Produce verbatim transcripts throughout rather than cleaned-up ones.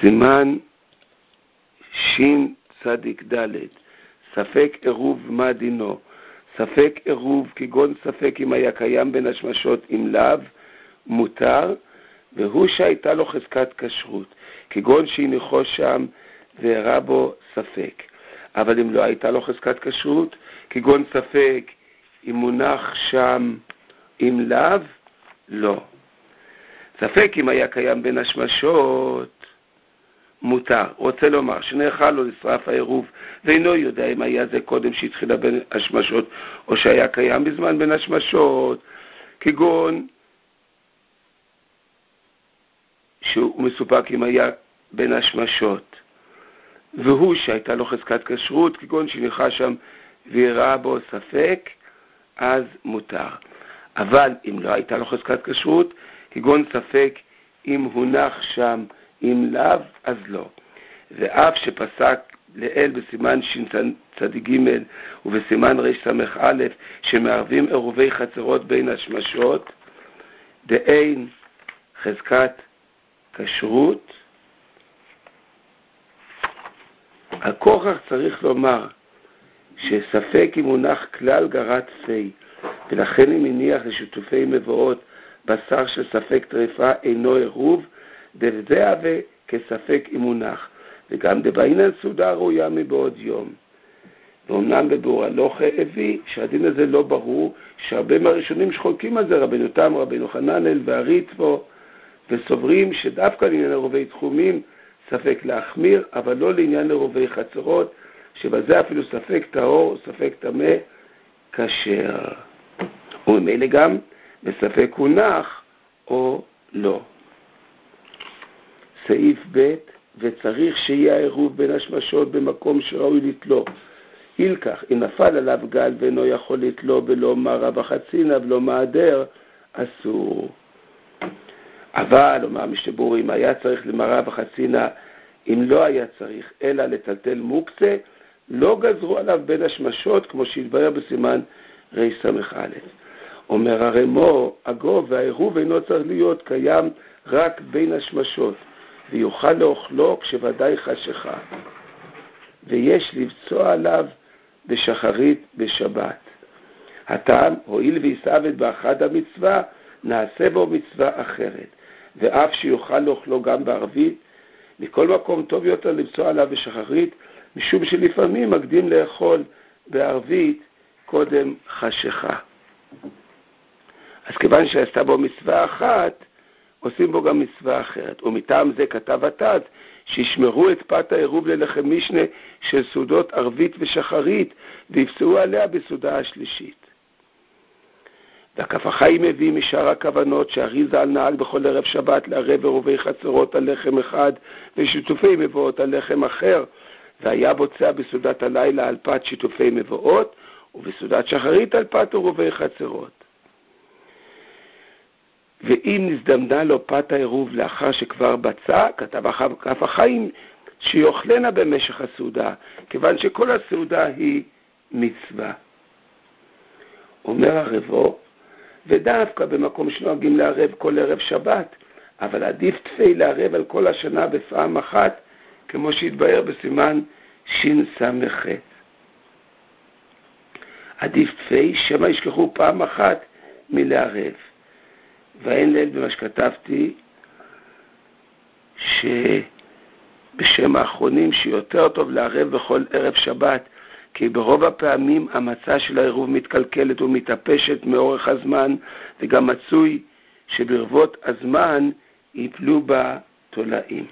סימן שין צדיק ד' ספק עירוב מה דינו. ספק עירוב כגון ספק אם היה קיים בין השמשות עם לאו מותר, והוא שהייתה לו חזקת כשרות, כגון שהניחו שם והראה בו ספק. אבל אם לא הייתה לו חזקת כשרות, כגון ספק אם מונח שם עם לאו, לא. ספק אם היה קיים בין השמשות מותר. רוצה לומר שנאכל לו לשרף העירוב ואינו יודע אם היה זה קודם שהתחילה בין השמשות או שהיה קיים בזמן בין השמשות, כגון שהוא מסופק אם היה בין השמשות והוא שהייתה לו חזקת כשרות, כגון שניחה שם והראה בו ספק, אז מותר. אבל אם לא הייתה לו חזקת כשרות, כגון ספק אם הונח שם עם לאו, אז לא. ואף שפסק לאל בסימן שצדיק ג' ובסימן רס"א שמערבים עירובי חצרות בין השמשות, דאין חזקת כשרות, הכוכך צריך לומר שספק אם הונח כלל גרת פי, ולכן אם הניח לשיתופי מבואות בשר של ספק טרפה אינו עירוב, דבדיה וכספק אם הונח, וגם דבעינן סעודה ראויה מבעוד יום. ואומנם בביאור הלכה הביא שהדין הזה לא ברור, שהרבה מהראשונים שחולקים על זה, רבנו תם, רבנו חננאל והריטב"א, וסוברים שדווקא לעניין עירובי תחומים ספק להחמיר, אבל לא לעניין עירובי חצרות, שבזה אפילו ספק טהור, ספק טמא, כשר. וממילא גם בספק הונח או לא. סעיף ב' וצריך שיהיה העירוב בין השמשות במקום שראוי לתלו. אילכך, אם נפל עליו גל ואינו יכול לתלו ולא מרה וחצינה ולא מעדר, אסור. אבל, אומר משתבורים, היה צריך למרה וחצינה, אם לא היה צריך, אלא לטלטל מוקצה, לא גזרו עליו בין השמשות, כמו שהתברר בסימן רס"א. אומר הרמו, הגוב והעירוב אינו צריך להיות קיים רק בין השמשות, ויוכל לאוכלו כשוודאי חשיכה, ויש לבצוע עליו בשחרית בשבת. הטעם, הואיל ויסעבד באחד המצווה, נעשה בו מצווה אחרת, ואף שיוכל לאוכלו גם בערבית, מכל מקום טוב יותר לבצוע עליו בשחרית, משום שלפעמים מקדים לאכול בערבית קודם חשיכה. אז כיוון שעשתה בו מצווה אחת, עושים בו גם מצווה אחרת. ומטעם זה כתב התת, שישמרו את פת העירוב ללחם משנה של סעודות ערבית ושחרית, ויפסעו עליה בסעודה השלישית. והכף החיים מביא משאר הכוונות שהריזה על נהג בכל ערב שבת לערב עירובי חצרות על לחם אחד ושיתופי מבואות על לחם אחר, והיה בוצע בסעודת הלילה על פת שיתופי מבואות ובסעודת שחרית על פת עירובי חצרות. ואם נזדמנה לו פת העירוב לאחר שכבר בצע, כתב כף החיים שיוכלנה במשך הסעודה, כיוון שכל הסעודה היא מצווה. אומר הרבו, ודווקא במקום שנוהגים לערב כל ערב שבת, אבל עדיף תפי לערב על כל השנה בפעם אחת, כמו שהתבהר בסימן שס"ח. עדיף תפי שמה ישכחו פעם אחת מלערב. ואין ליל במה שכתבתי, שבשם האחרונים שיותר טוב לערב בכל ערב שבת, כי ברוב הפעמים המצה של העירוב מתקלקלת ומתאפשת מאורך הזמן, וגם מצוי שברבות הזמן ייפלו בה תולעים.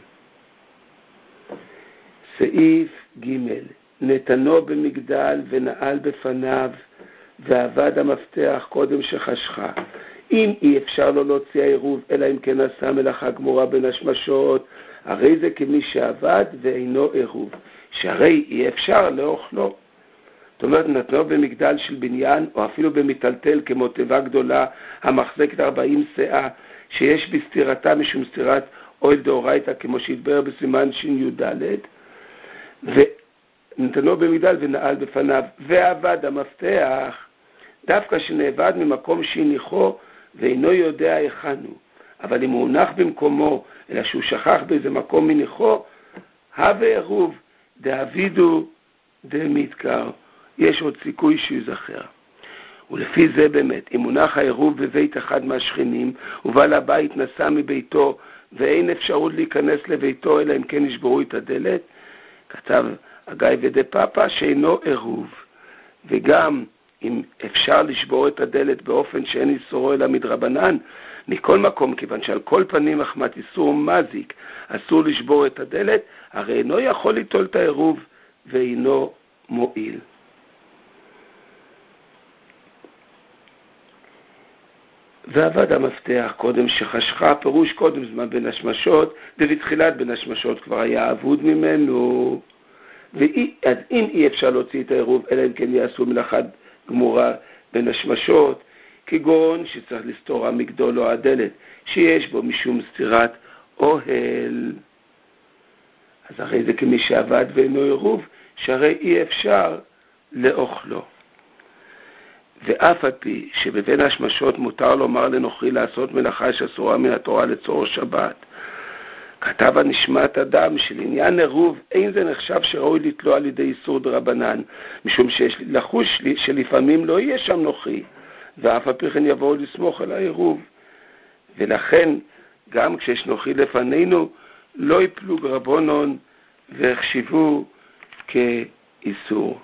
סעיף ג' נתנו במגדל ונעל בפניו, ועבד המפתח קודם שחשכה. אם אי אפשר לו להוציא העירוב, אלא אם כן עשה מלאכה גמורה בין השמשות, הרי זה כמי שעבד ואינו עירוב, שהרי אי אפשר לאוכלו. זאת אומרת, נתנו במגדל של בניין, או אפילו במטלטל כמו תיבה גדולה, המחזקת ארבעים שאה, שיש בסתירתה משום סתירת אוהל דאורייתא, כמו שהתברר בסימן שי"ד, ונתנו במגדל ונעל בפניו, ועבד המפתח, דווקא שנאבד ממקום שהניחו, ואינו יודע היכן הוא. אבל אם הוא הונח במקומו אלא שהוא שכח באיזה מקום מניחו, הווה עירוב דאבידו דמתקר, יש עוד סיכוי שיזכר. ולפי זה באמת, אם מונח העירוב בבית אחד מהשכנים, ובעל הבית נסע מביתו, ואין אפשרות להיכנס לביתו, אלא אם כן ישברו את הדלת, כתב הגיא ודה פאפה שאינו עירוב. וגם אם אפשר לשבור את הדלת באופן שאין איסורו אלא מדרבנן, מכל מקום, כיוון שעל כל פנים מחמת איסור מזיק, אסור לשבור את הדלת, הרי אינו יכול ליטול את העירוב ואינו מועיל. ועבד המפתח קודם שחשכה, פירוש קודם זמן בין השמשות, ובתחילת בין השמשות כבר היה אבוד ממנו. ואי, אז אם אי אפשר להוציא את העירוב, אלא אם כן יעשו מלאכת גמורה בין השמשות, כגון שצריך לסתור המגדול או הדלת, שיש בו משום סתירת אוהל. אז הרי זה כמי שעבד ואינו עירוב, שהרי אי אפשר לאוכלו. ואף על פי שבבין השמשות מותר לומר לנוכרי לעשות מלאכה שאסורה מן התורה לצורך שבת, כתב הנשמת אדם שלעניין עירוב אין זה נחשב שראוי לתלו על ידי איסור דרבנן, משום שיש לחוש שלפעמים לא יהיה שם נוכרי, ואף על פי כן יבואו לסמוך על העירוב. ולכן גם כשיש נוכרי לפנינו לא יפלו רבונון והחשיבו כאיסור.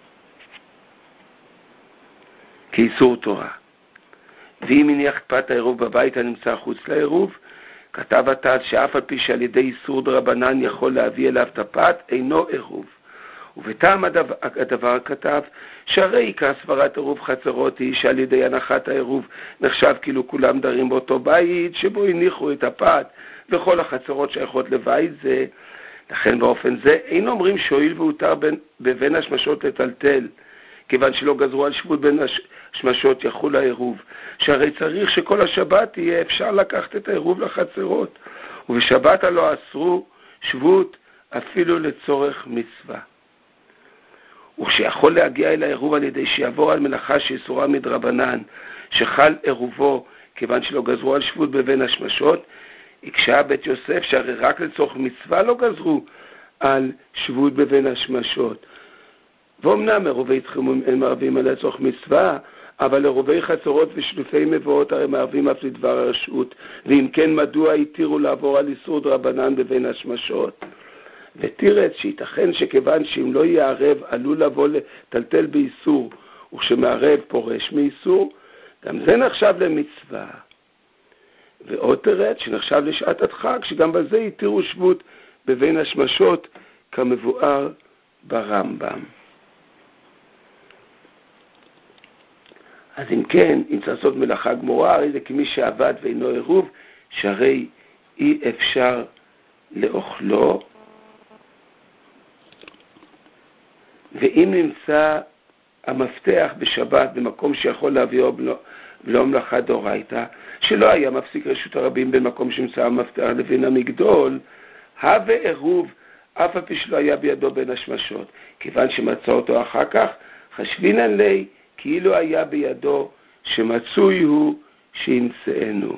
כאיסור תורה. ואם הניח פת העירוב בבית הנמצא חוץ לעירוב, כתב התז שאף על פי שעל ידי איסור דרבנן יכול להביא אליו את הפת, אינו עירוב. ובטעם הדבר, הדבר כתב שהרי עיקר סברת עירוב חצרות היא שעל ידי הנחת העירוב נחשב כאילו כולם דרים באותו בית שבו הניחו את הפת, וכל החצרות שייכות לבית זה. לכן באופן זה אין אומרים שהואיל והותר בבין השמשות לטלטל, כיוון שלא גזרו על שבות בין השמשות יחול העירוב, שהרי צריך שכל השבת יהיה אפשר לקחת את העירוב לחצרות, ובשבת הלא אסרו שבות אפילו לצורך מצווה. וכשיכול להגיע אל העירוב על ידי שיעבור על מלאכה שאסורה מדרבנן, שחל עירובו כיוון שלא גזרו על שבות בבין השמשות, הקשה בית יוסף שהרי רק לצורך מצווה לא גזרו על שבות בבין השמשות. ואומנם עירובי תחומים אין מערבים על לצורך מצווה, אבל עירובי חצרות ושלופי מבואות הרי מערבים אף לדבר הרשות, ואם כן מדוע התירו לעבור על איסור דרבנן בבין השמשות? ותירץ שייתכן שכיוון שאם לא יערב עלול לבוא לטלטל באיסור, וכשמערב פורש מאיסור, גם זה נחשב למצווה. ועוד תירץ שנחשב לשעת הדחק, שגם בזה התירו שבות בבין השמשות כמבואר ברמב"ם. אז אם כן, אם צריך לעשות מלאכה גמורה, הרי זה כמי שעבד ואינו עירוב, שהרי אי אפשר לאוכלו. ואם נמצא המפתח בשבת במקום שיכול להביאו ולא מלאכה דאורייתא, שלא היה מפסיק רשות הרבים במקום שנמצא המפתח לבין המגדול, הווה עירוב אף על פי שלא היה בידו בין השמשות, כיוון שמצא אותו אחר כך, חשבינן לי כאילו היה בידו שמצוי הוא שימצאנו.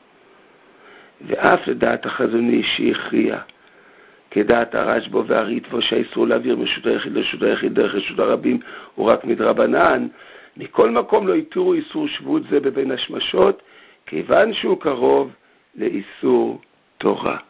ואף לדעת החזון איש שהכריע, כדעת הרשב"א והריטב"א שהאיסור להעביר מרשות היחיד לרשות היחיד דרך רשות הרבים הוא רק מדרבנן, מכל מקום לא התירו איסור שבות זה בבין השמשות, כיוון שהוא קרוב לאיסור תורה.